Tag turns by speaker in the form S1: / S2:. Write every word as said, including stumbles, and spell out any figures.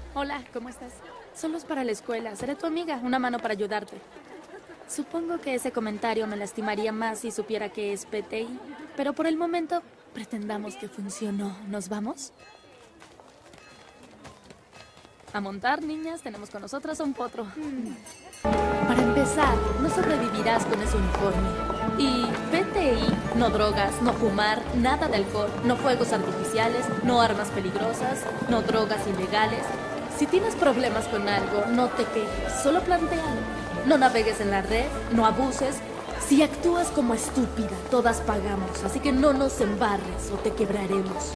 S1: Hola, ¿cómo estás? Solo es para la escuela. Seré tu amiga, una mano para ayudarte. Supongo que ese comentario me lastimaría más si supiera que es P T I, pero por el momento pretendamos que funcionó. ¿Nos vamos? A montar, niñas, tenemos con nosotras a un potro. Para empezar, no sobrevivirás con ese uniforme. Y P T I, no drogas, no fumar, nada de alcohol, no fuegos artificiales, no armas peligrosas, no drogas ilegales. Si tienes problemas con algo, no te quejes, solo plantéalo. No navegues en la red, no abuses. Si actúas como estúpida, todas pagamos, así que no nos embarres o te quebraremos.